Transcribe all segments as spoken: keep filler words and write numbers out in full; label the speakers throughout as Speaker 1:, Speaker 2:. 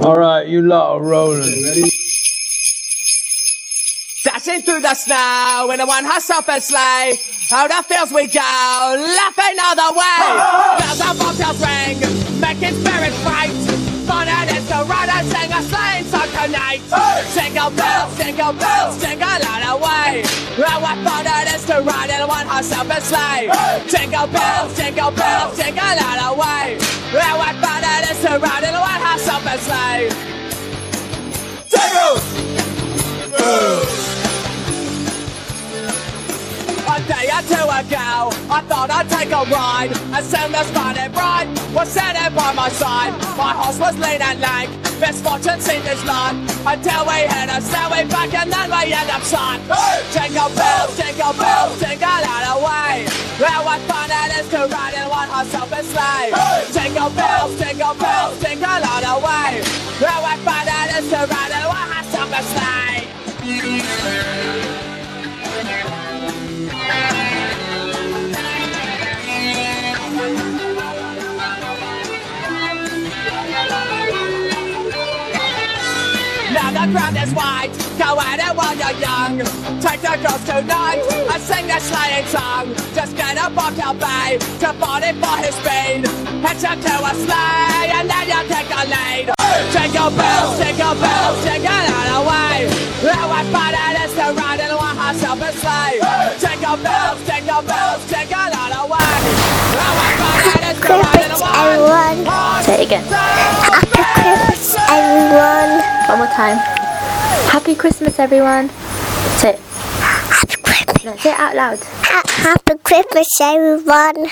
Speaker 1: Alright, you lot are rolling.
Speaker 2: Ready?
Speaker 3: Dashing through the snow in a one-horse open sleigh. Oh, the fields we go, laughing all the way. Bells and bobtails ring, making spirits bright. Fun and it's to ride and sing a sleighing song tonight. Jingle bells, jingle bells, jingle all the way. Oh, what fun it is to ride in a one-horse open sleigh. Jingle bells, jingle bells, jingle all the way. Oh, what fun it is to ride in a one-horse open sleigh. Jingle! A day or two ago, I thought I'd take a ride. As soon as Friday bright was sitting by my side. My horse was lean and lank, misfortune seemed his lot. Until we hit a snowy back and then we end up shot. Jingle bells, jingle bells, jingle all the way. Well, what fun it is to ride in one horse open sleigh. Jingle bells, jingle bells, jingle all the way. Well, what fun it is to ride in one horse open sleigh. Now the ground is white, go at it while you're young. Take the girls tonight and sing their sleighing song. Just get a bobtail bay to body for his speed. Hitch him to a sleigh and then you take the lead. Jingle bells, jingle bells, jingle all the way. Oh, what fun it is to ride in a one-horse open sleigh. Jingle bells, jingle bells, jingle all the way. Oh, what fun it is to ride in a one-horse.
Speaker 4: Say it again.
Speaker 5: Happy Christmas, everyone.
Speaker 4: One more time. Happy Christmas, everyone. Say it.
Speaker 5: Happy Christmas.
Speaker 4: No, say it out loud.
Speaker 5: Ha- Happy Christmas, everyone.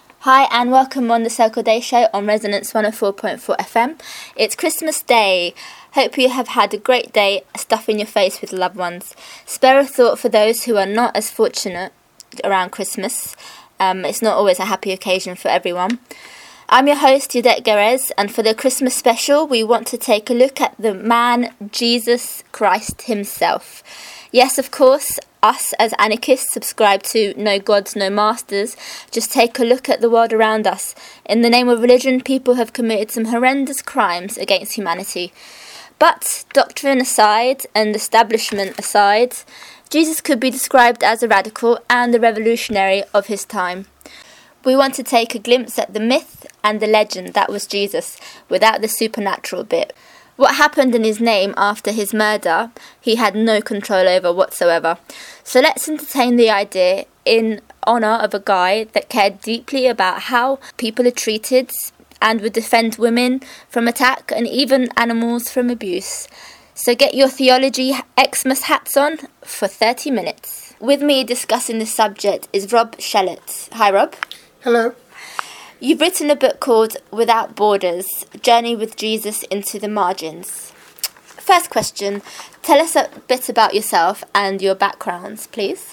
Speaker 4: Hi and welcome on the Circle Day Show on Resonance one oh four point four F M. It's Christmas Day. Hope you have had a great day stuffing your face with loved ones. Spare a thought for those who are not as fortunate around Christmas. Um, it's not always a happy occasion for everyone. I'm your host, Yudette Garez, and for the Christmas special, we want to take a look at the man, Jesus Christ himself. Yes, of course, us as anarchists subscribe to no gods, no masters. Just take a look at the world around us. In the name of religion, people have committed some horrendous crimes against humanity. But, doctrine aside, and establishment aside, Jesus could be described as a radical and a revolutionary of his time. We want to take a glimpse at the myth and the legend that was Jesus, without the supernatural bit. What happened in his name after his murder, he had no control over whatsoever. So let's entertain the idea in honour of a guy that cared deeply about how people are treated and would defend women from attack and even animals from abuse. So get your theology Xmas hats on for thirty minutes. With me discussing this subject is Rob Shellett. Hi, Rob.
Speaker 6: Hello.
Speaker 4: You've written a book called Without Borders, Journey with Jesus into the Margins. First question, tell us a bit about yourself and your backgrounds, please.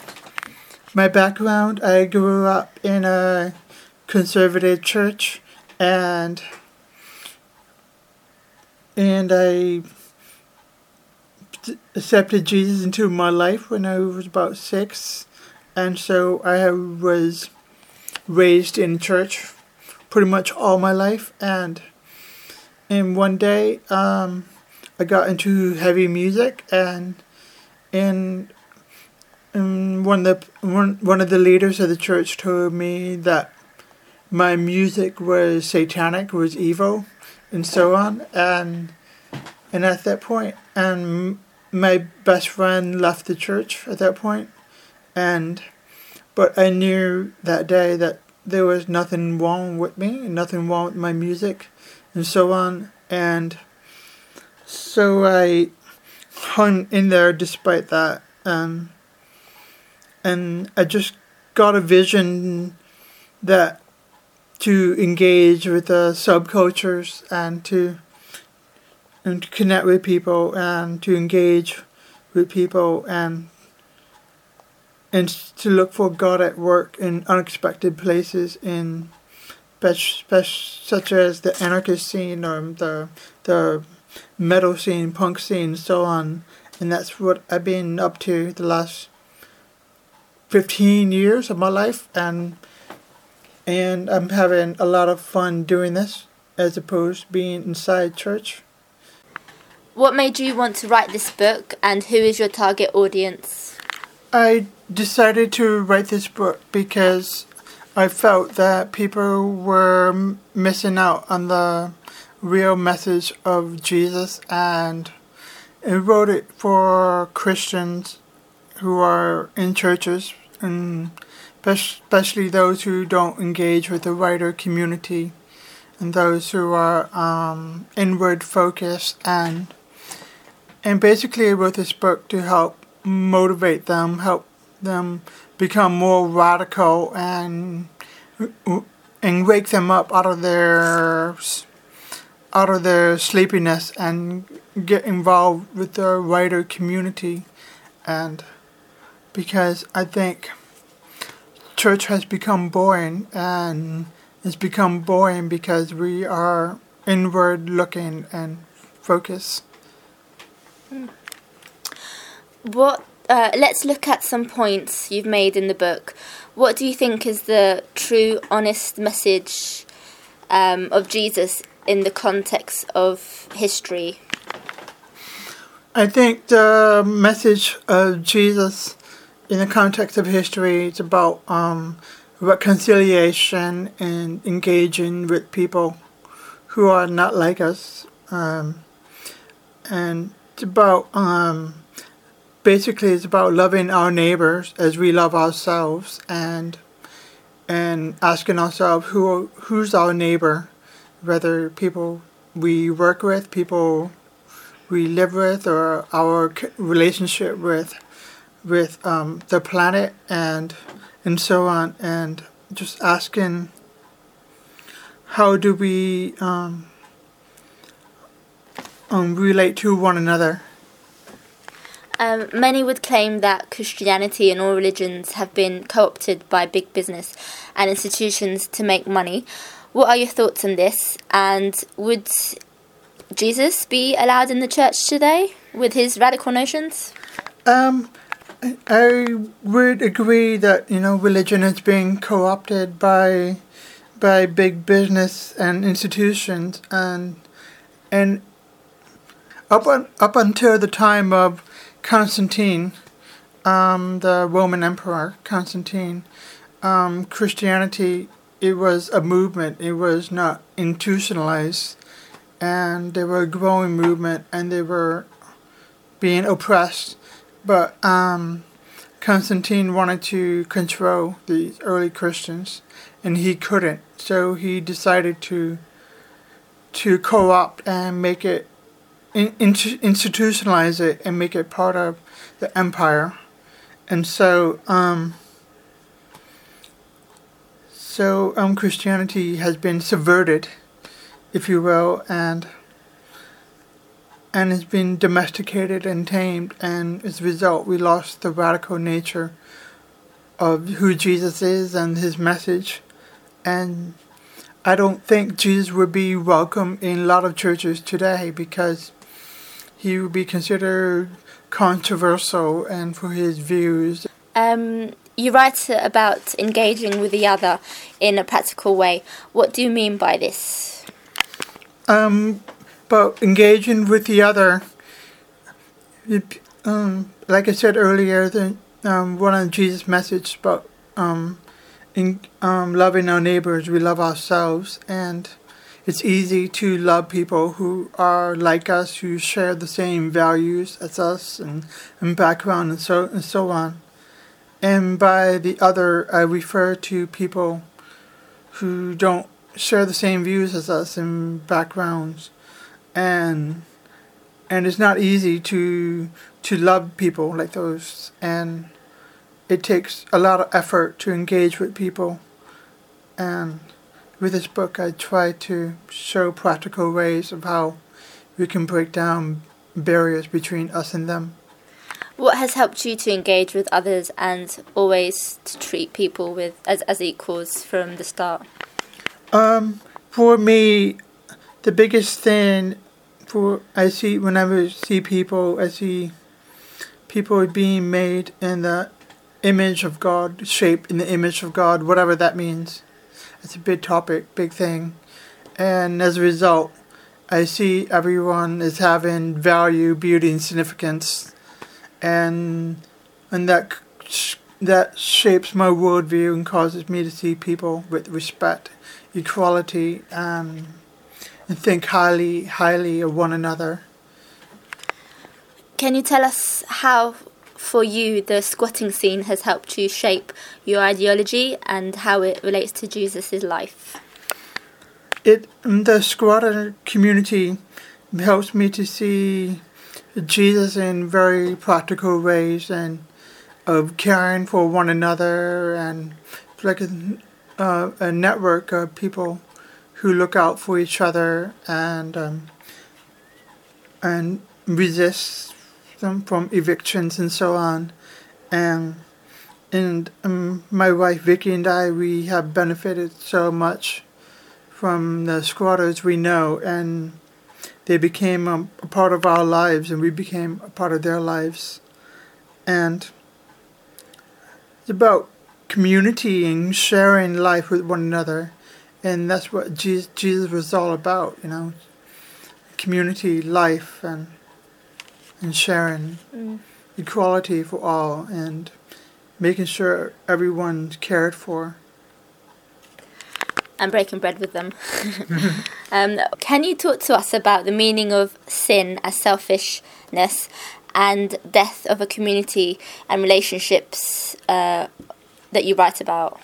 Speaker 6: My background, I grew up in a conservative church and and I accepted Jesus into my life when I was about six, and so I was raised in church pretty much all my life, and and one day um, I got into heavy music, and and, and one of the one, one of the leaders of the church told me that my music was satanic, was evil, and so on, and and at that point, and my best friend left the church at that point, and but I knew that day that there was nothing wrong with me, and nothing wrong with my music, and so on. And so I hung in there despite that. Um, and I just got a vision that to engage with the subcultures and to and to connect with people and to engage with people and and to look for God at work in unexpected places, in such as the anarchist scene or the the metal scene, punk scene, and so on. And that's what I've been up to the last fifteen years of my life, and and I'm having a lot of fun doing this, as opposed to being inside church.
Speaker 4: What made you want to write this book, and who is your target audience?
Speaker 6: I decided to write this book because I felt that people were m- missing out on the real message of Jesus, and I wrote it for Christians who are in churches, and especially those who don't engage with the wider community, and those who are um, inward focused, and and basically I wrote this book to help motivate them, help them become more radical, and and wake them up out of their out of their sleepiness and get involved with the wider community. And because I think church has become boring, and it's become boring because we are inward looking and focused.
Speaker 4: What? Uh, let's look at some points you've made in the book. What do you think is the true, honest message um, of Jesus in the context of history?
Speaker 6: I think the message of Jesus in the context of history is about um, reconciliation and engaging with people who are not like us. Um, and it's about, um, basically it's about loving our neighbors as we love ourselves, and and asking ourselves who who's our neighbor, whether people we work with, people we live with, or our relationship with with um, the planet, and and so on, and just asking how do we um, um, relate to one another.
Speaker 4: Um, many would claim that Christianity and all religions have been co-opted by big business and institutions to make money. What are your thoughts on this? And would Jesus be allowed in the church today with his radical notions?
Speaker 6: Um, I would agree that, you know, religion is being co-opted by by big business and institutions, and and up on, up until the time of Constantine, um, the Roman Emperor Constantine, um, Christianity, it was a movement. It was not institutionalized, and they were a growing movement, and they were being oppressed. But um, Constantine wanted to control the early Christians, and he couldn't. So he decided to to co-opt and make it In, institutionalize it and make it part of the empire. And so um so um Christianity has been subverted, if you will, and and has been domesticated and tamed, and as a result we lost the radical nature of who Jesus is and his message. And I don't think Jesus would be welcome in a lot of churches today, because he would be considered controversial and for his views.
Speaker 4: Um, you write about engaging with the other in a practical way. What do you mean by this?
Speaker 6: Um, but engaging with the other, it, um, like I said earlier, the, um, one of Jesus' message about um, in, um, loving our neighbors, we love ourselves, and it's easy to love people who are like us, who share the same values as us, and, and background, and so and so on. And by the other, I refer to people who don't share the same views as us and backgrounds. And and it's not easy to to love people like those. And it takes a lot of effort to engage with people. And with this book, I try to show practical ways of how we can break down barriers between us and them.
Speaker 4: What has helped you to engage with others and always to treat people with as, as equals from the start?
Speaker 6: Um, for me, the biggest thing for I see whenever I see people, I see people being made in the image of God, shaped in the image of God, whatever that means. It's a big topic, big thing. And as a result, I see everyone as having value, beauty, and significance, and and that that shapes my worldview and causes me to see people with respect, equality, and and think highly highly of one another.
Speaker 4: Can you tell us how, for you, the squatting scene has helped you shape your ideology and how it relates to Jesus' life?
Speaker 6: It the squatter community helps me to see Jesus in very practical ways, and of caring for one another, and like a, uh, a network of people who look out for each other and um, and resist them from evictions and so on. And and um, my wife Vicky and I, we have benefited so much from the squatters we know, and they became a, a part of our lives, and we became a part of their lives. And it's about community and sharing life with one another, and that's what Jesus, Jesus was all about, you know, community, life, and and sharing, mm. equality for all, and making sure everyone's cared for.
Speaker 4: And breaking bread with them. um, can you talk to us about the meaning of sin as selfishness and death of a community and relationships uh, that you write about?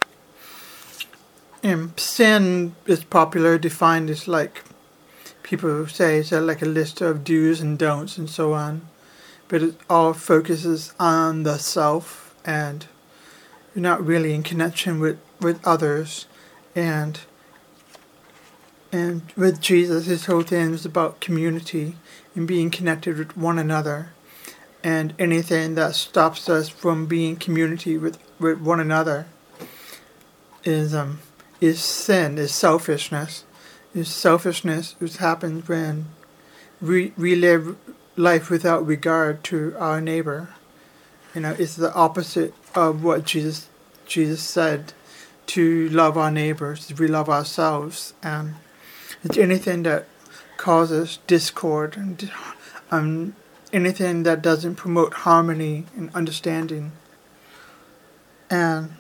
Speaker 6: Um, sin is popular, defined as like, people say it's like a list of do's and don'ts and so on. But it all focuses on the self, and you're not really in connection with, with others. And and with Jesus, his whole thing is about community and being connected with one another. And anything that stops us from being community with, with one another is um is sin, is selfishness. Is selfishness which happens when we we live life without regard to our neighbor. You know, it's the opposite of what Jesus Jesus said, to love our neighbors, we love ourselves, and it's anything that causes discord and um, anything that doesn't promote harmony and understanding. And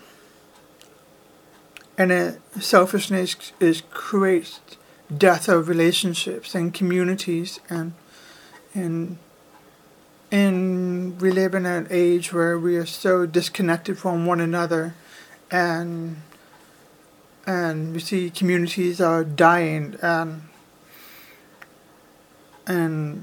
Speaker 6: and it, selfishness is creates death of relationships and communities, and and and we live in an age where we are so disconnected from one another, and and we see communities are dying, and and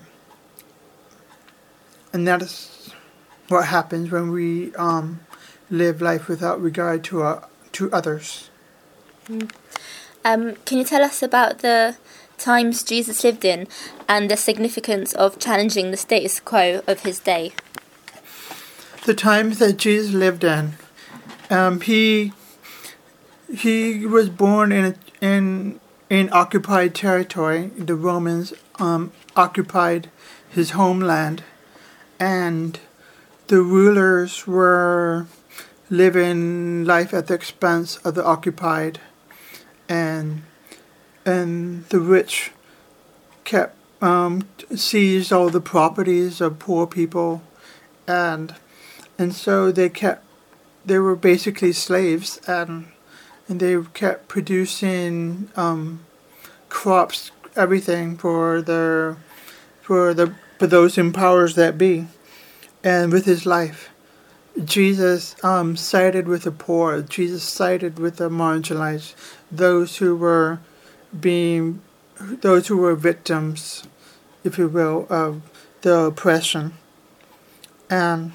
Speaker 6: and that is what happens when we um, live life without regard to our, to others.
Speaker 4: Mm. Um, can you tell us about the times Jesus lived in and the significance of challenging the status quo of his day?
Speaker 6: The times that Jesus lived in, um, he he was born in in in occupied territory. The Romans um, occupied his homeland, and the rulers were living life at the expense of the occupied, and and the rich kept um, seized all the properties of poor people, and and so they kept they were basically slaves, and and they kept producing um, crops, everything for their for the for those in powers that be. And with his life, Jesus um, sided with the poor. Jesus sided with the marginalized, those who were being, those who were victims, if you will, of the oppression. And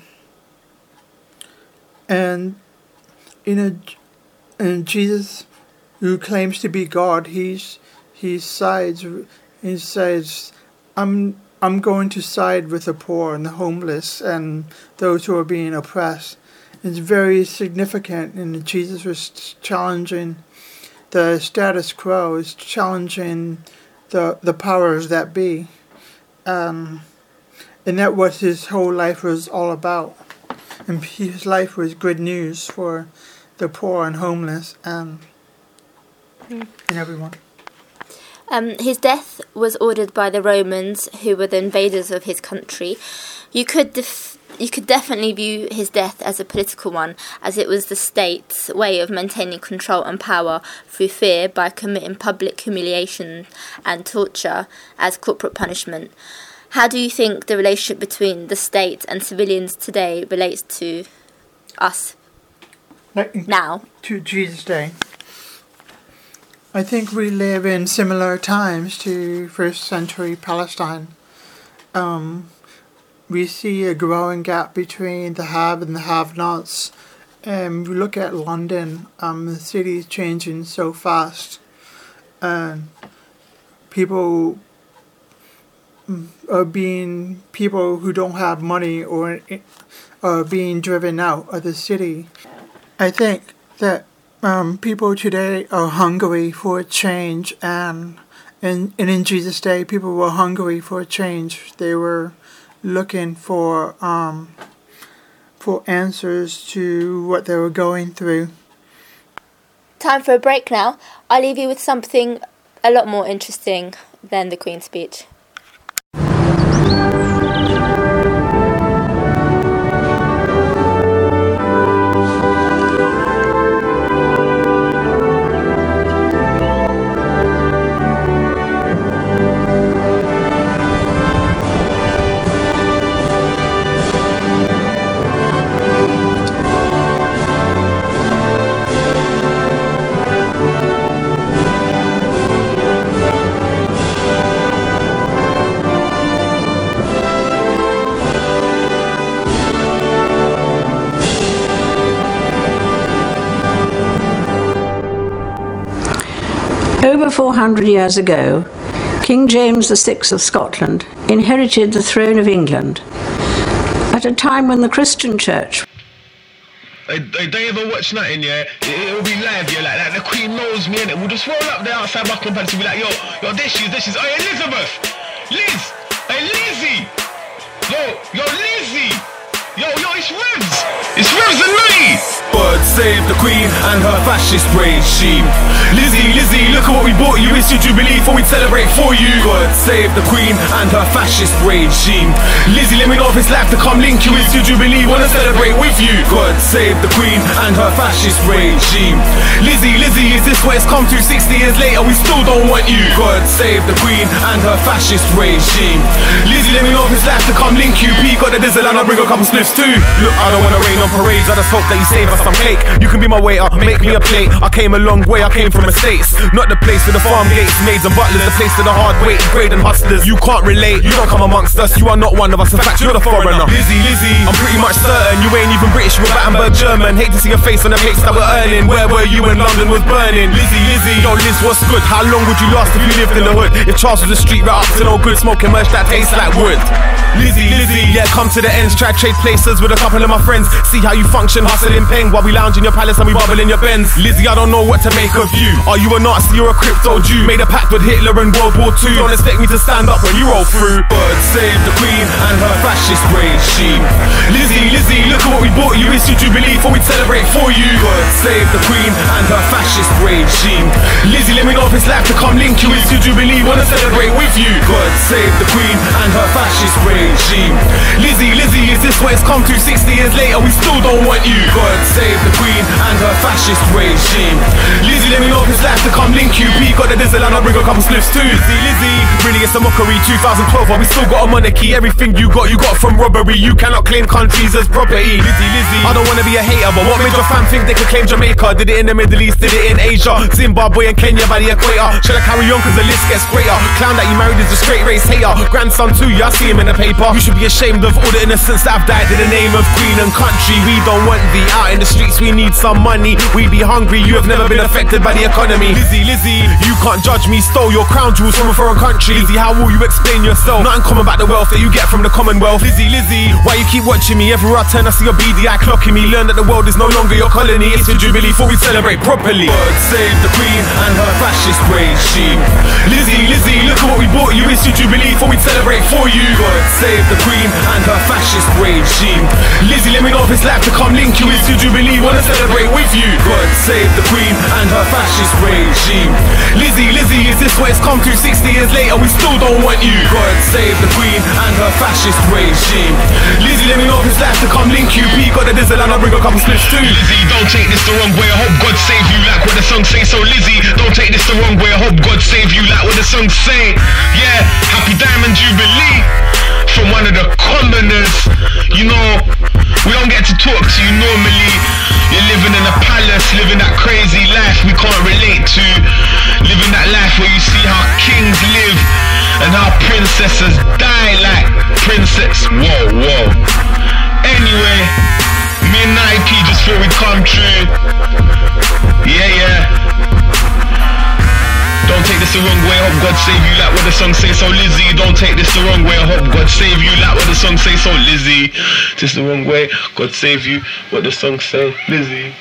Speaker 6: and you know, and Jesus, who claims to be God, he's he sides. He says, "I'm." I'm going to side with the poor and the homeless and those who are being oppressed." It's very significant, and Jesus was challenging the status quo, is challenging the the powers that be, um, and that what his whole life was all about. And his life was good news for the poor and homeless and, mm. and everyone.
Speaker 4: Um, his death was ordered by the Romans, who were the invaders of his country. You could def- you could definitely view his death as a political one, as it was the state's way of maintaining control and power through fear by committing public humiliation and torture as corporate punishment. How do you think the relationship between the state and civilians today relates to us
Speaker 6: Like
Speaker 4: now?
Speaker 6: to Jesus' day. I think we live in similar times to first century Palestine. Um, we see a growing gap between the have and the have-nots. Um, we look at London, um, the city is changing so fast. And people are being, people who don't have money or are being driven out of the city. I think that Um, people today are hungry for change, and, and and in Jesus' day, people were hungry for change. They were looking for um for answers to what they were going through.
Speaker 4: Time for a break now. I'll leave you with something a lot more interesting than the Queen's speech.
Speaker 2: Over four hundred years ago, King James the Sixth of Scotland inherited the throne of England at a time when the Christian Church...
Speaker 7: They, they, they ever watch nothing, yeah? It, it'll be live, yeah, like that. The Queen knows me, innit? We'll just roll up there outside Buckingham Palace and be like, yo, yo, there she is, there she is. Oh, Elizabeth! Liz! Hey, Lizzie! Yo, yo, Lizzie! Yo, yo, it's Revs! It's Revs and me!
Speaker 8: God save the Queen and her fascist regime. Lizzie, Lizzie, look at what we bought you. It's your Jubilee, for we'd celebrate for you. God save the Queen and her fascist regime. Lizzie, let me know if it's life to come link you. It's your Jubilee, wanna celebrate with you. God save the Queen and her fascist regime. Lizzie, Lizzie, is this what it's come to? sixty years later, we still don't want you. God save the Queen and her fascist regime. Lizzie, let me know if it's life to come link you. P got the diesel and I'll bring a couple spliffs too. Look, I don't wanna rain on parades, I just hope that you save us some cake. You can be my waiter, make me a plate. I came a long way, I came from estates. Not the place with the farm gates, maids and butlers. The place with the hard weight, grade and hustlers. You can't relate, you don't come amongst us. You are not one of us, in fact you're the foreigner. Lizzie, Lizzie, I'm pretty much certain you ain't even British, you were Battenberg German. Hate to see your face on the plates that we're earning. Where were you when London was burning? Lizzie, Lizzie, yo Liz, what's good? How long would you last if you lived in the hood? If Charles was a street rat up to no good, smoking merch that tastes like wood. Lizzie, Lizzie, yeah, come to the ends. Try trade places with a couple of my friends. See how you function, hustling peng while we lounge in your palace and we bubble in your Benz. Lizzie, I don't know what to make of you. Are you a Nazi or a crypto Jew? Made a pact with Hitler in World War Two. Don't expect me to stand up when you roll through. God save the Queen and her fascist regime. Lizzie, Lizzie, look at what we bought you. It's your Jubilee, for we'd celebrate for you. God save the Queen and her fascist regime. Lizzie, let me know if it's life to come link you. It's your Jubilee, wanna celebrate with you. God save the Queen and her fascist regime. Lizzie, Lizzie, is this what it's come to? sixty years later, we still don't want you. God save the Queen and her fascist regime. Lizzie, let me know if it's life to come link you. P got the diesel and I'll bring a couple spliffs too. Lizzie, Lizzie, really it's a mockery. two thousand twelve, but we still got a monarchy. Everything you got, you got from robbery. You cannot claim countries as property. Lizzie, Lizzie, I don't wanna be a hater, but what made your fam think they could claim Jamaica? Did it in the Middle East, did it in Asia, Zimbabwe and Kenya by the equator? Shall I carry on cause the list gets greater? Clown that you married is a straight race hater. Grandson too, yeah, I see him in the paper. You should be ashamed of all the innocents that have died in the name of Queen and country. We don't want thee out in the streets, we need some money. We be hungry, you have never been affected by the economy. Lizzie, Lizzie, you can't judge me. Stole your crown jewels from a foreign country. Lizzie, how will you explain yourself? Nothing common about the wealth that you get from the Commonwealth. Lizzie, Lizzie, why you keep watching me? Everywhere I turn I see your B D I clocking me. Learn that the world is no longer your colony. It's your Jubilee, for we celebrate properly. God save the Queen and her fascist regime. Lizzie, Lizzie, look at what we bought you. It's it's your jubilee, for we'd celebrate for you. God save the Queen and her fascist regime. Lizzie, let me know if it's life to come link you, it's your jubilee, wanna celebrate with you. God save the Queen and her fascist regime. Lizzie, Lizzie, is this what it's come to? sixty years later, we still don't want you. God save the Queen and her fascist regime. Lizzie, let me know if it's life to come link you. P got the dizzle and I'll bring a couple splits too.
Speaker 7: Lizzie, don't take this the wrong way, I hope God save you, like what the song say. So Lizzie, don't take this the wrong way, I hope God save you, like what the song say. Yeah, happy Diamond Jubilee from one of the commoners. You know, we don't get to talk to you normally. You're living in a palace, living that crazy life we can't relate to. Living that life where you see how kings live and how princesses die like princess. Whoa, whoa. Anyway, me and Nike just thought we'd come true. Yeah, yeah. Don't take this the wrong way, I hope God save you, like what the song say. So Lizzie, don't take this the wrong way, I hope God save you, like what the song say. So Lizzie, this the wrong way, God save you, what the song say. Lizzie.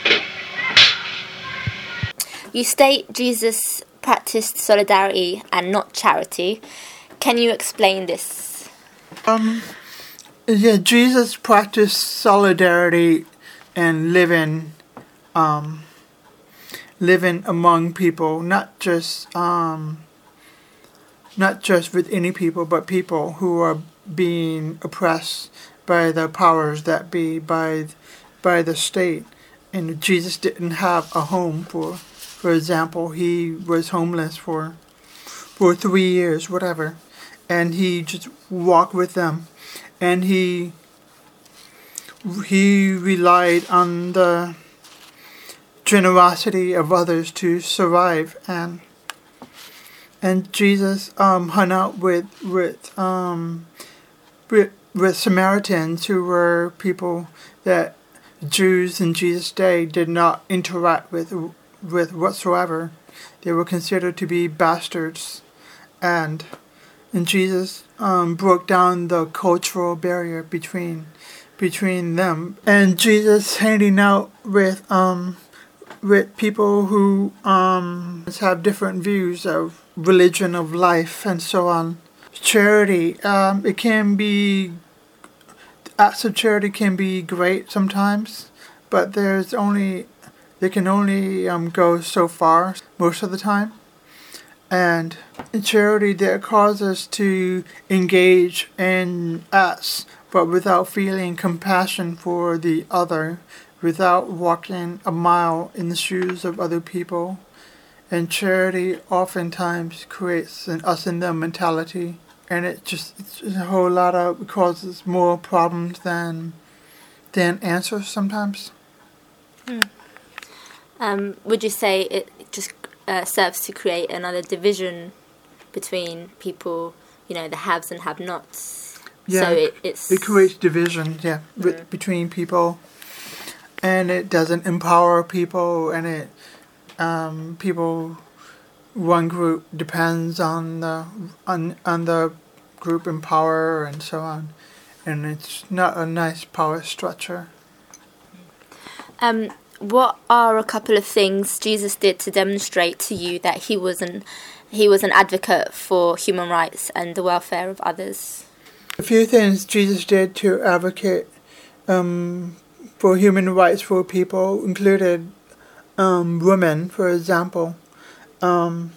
Speaker 4: You state Jesus practiced solidarity and not charity. Can you explain this?
Speaker 6: Um, yeah, Jesus practiced solidarity and living, um, living among people, not just, um, not just with any people, but people who are being oppressed by the powers that be, by, by the state. And Jesus didn't have a home for. For example, he was homeless for for three years, whatever, and he just walked with them, and he he relied on the generosity of others to survive, and and Jesus um, hung out with with um with, with Samaritans, who were people that Jews in Jesus' day did not interact with. with whatsoever. They were considered to be bastards, and and Jesus um, broke down the cultural barrier between between them. And Jesus hanging out with um with people who um have different views of religion, of life, and so on. Charity, um, it can be acts of charity can be great sometimes, but there's only They can only um, go so far most of the time. And in charity, that causes us to engage in acts, but without feeling compassion for the other, without walking a mile in the shoes of other people. And charity oftentimes creates an us and them mentality. And it just, it's a whole lot of, it causes more problems than, than answers sometimes.
Speaker 4: Hmm. Um, would you say it just uh, serves to create another division between people, you know, the haves and have-nots?
Speaker 6: Yeah,
Speaker 4: so it, it's...
Speaker 6: it creates division, yeah, mm. with, between people, and it doesn't empower people, and it, um, people, one group depends on the, on, on the group in power, and so on, and it's not a nice power structure.
Speaker 4: Um... What are a couple of things Jesus did to demonstrate to you that he was an, he was an advocate for human rights and the welfare of others?
Speaker 6: A few things Jesus did to advocate um, for human rights for people included um, women, for example. Um,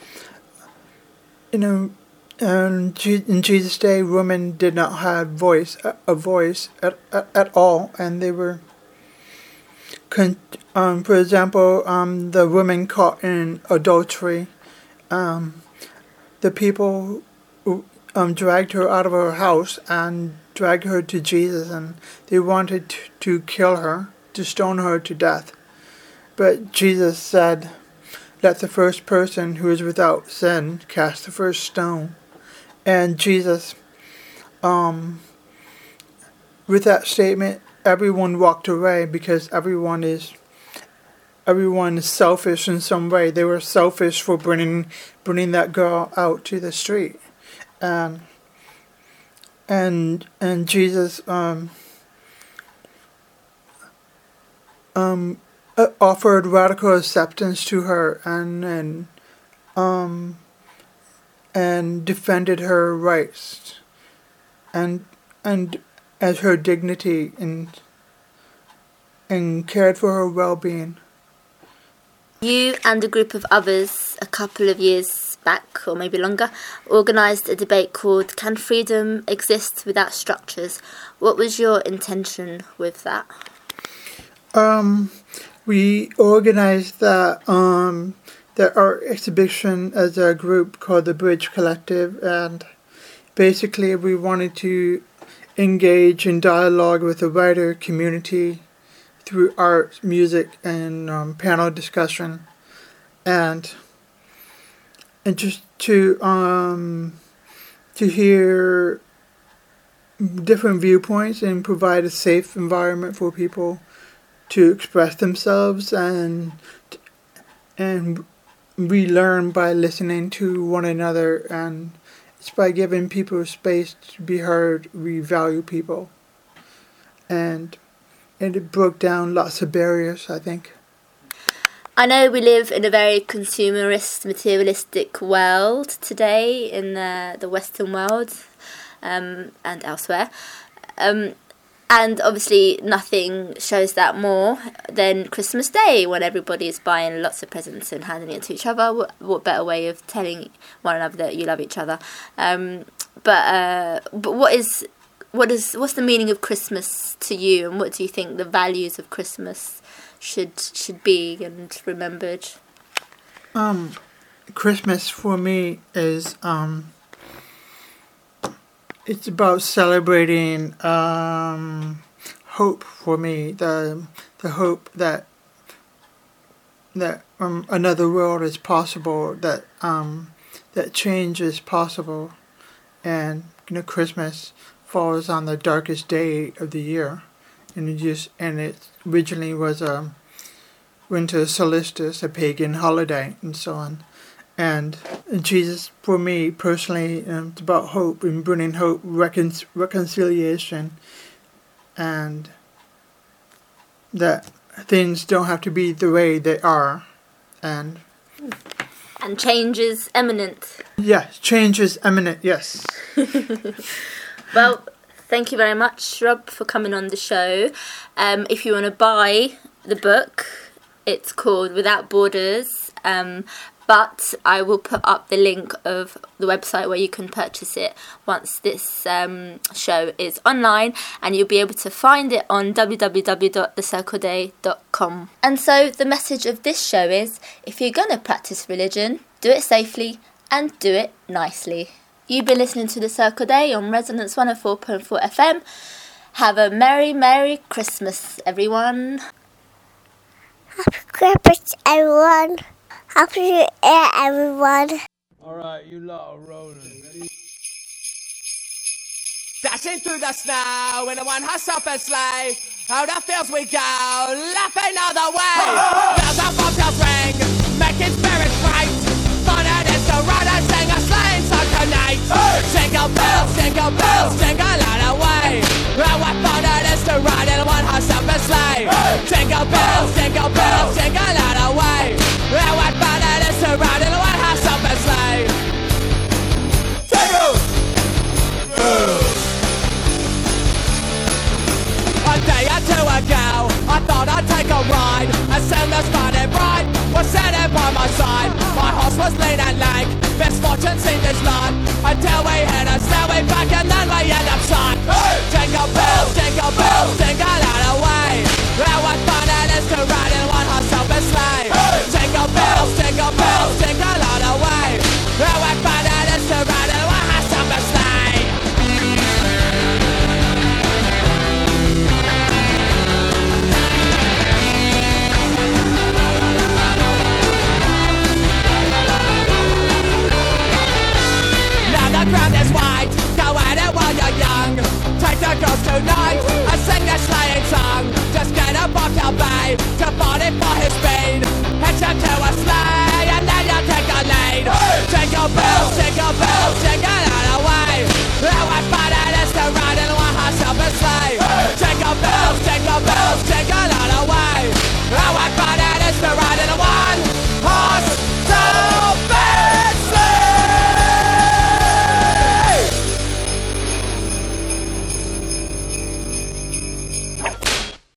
Speaker 6: you know, um, in Jesus' day, women did not have voice, a voice at, at, at all, and they were... Um, for example, um, the woman caught in adultery, um, the people um, dragged her out of her house and dragged her to Jesus, and they wanted to, to kill her, to stone her to death. But Jesus said, "Let the first person who is without sin cast the first stone." And Jesus, um, with that statement, everyone walked away because everyone is everyone is selfish in some way. They were selfish for bringing bringing that girl out to the street, and and and Jesus um um offered radical acceptance to her, and and um and defended her rights and and as her dignity and and cared for her well-being.
Speaker 4: You and a group of others a couple of years back, or maybe longer, organised a debate called Can Freedom Exist Without Structures? What was your intention with that?
Speaker 6: Um, we organised that um, the art exhibition as a group called the Bridge Collective, and basically we wanted to engage in dialogue with the wider community through art, music, and um, panel discussion, and and just to um to hear different viewpoints and provide a safe environment for people to express themselves, and and we learn by listening to one another, and it's by giving people space to be heard we value people, and and it broke down lots of barriers, I think.
Speaker 4: I know we live in a very consumerist, materialistic world today in the, the Western world um, and elsewhere. Um, and obviously nothing shows that more than Christmas Day, when everybody is buying lots of presents and handing it to each other. What, what better way of telling one another that you love each other? Um, but uh, but what is what is what's the meaning of Christmas to you, and what do you think the values of Christmas should should be and remembered?
Speaker 6: Um, Christmas for me is um, it's about celebrating um, hope for me. The the hope that that um, another world is possible. That um, that change is possible, and you know, Christmas falls on the darkest day of the year, and it just and it originally was a winter solstice, a pagan holiday, and so on. And, and Jesus, for me personally, um, it's about hope and bringing hope, recon- reconciliation, and that things don't have to be the way they are, and
Speaker 4: and change is imminent.
Speaker 6: Yes, change is imminent. Yes.
Speaker 4: Well, thank you very much, Rob, for coming on the show. Um, if you want to buy the book, it's called Without Borders, um, but I will put up the link of the website where you can purchase it once this um, show is online, and you'll be able to find it on w w w dot the circle day dot com. And so the message of this show is, if you're going to practice religion, do it safely and do it nicely. You've been listening to The Circle Day on Resonance one oh four point four F M. Have a Merry, Merry Christmas, everyone.
Speaker 5: Happy Christmas, everyone. Happy New Year, everyone.
Speaker 1: Alright, you lot are rolling. Ready?
Speaker 3: Dashing through the snow in a one-horse open sleigh. Oh, the fields we go, laughing all the way. Bells and bobtails ring, making spirits bright. Fun it is to ride and sing a sleighing song tonight. Hey! Jingle bells, jingle bells, jingle all the way. Oh, what fun it is to ride in a one-horse open sleigh. Hey! Jingle bells, jingle bells, jingle all the way. Oh, what fun it is to ride in a one-horse open sleigh. Jingle bells. A day or two ago, I thought I'd take a ride. As soon as running bright was sitting by my side. My horse was lean and lank, misfortune seemed his lot, until we hit a stairway back and then we end up shot. Hey! Jingle bells, jingle bells, jingle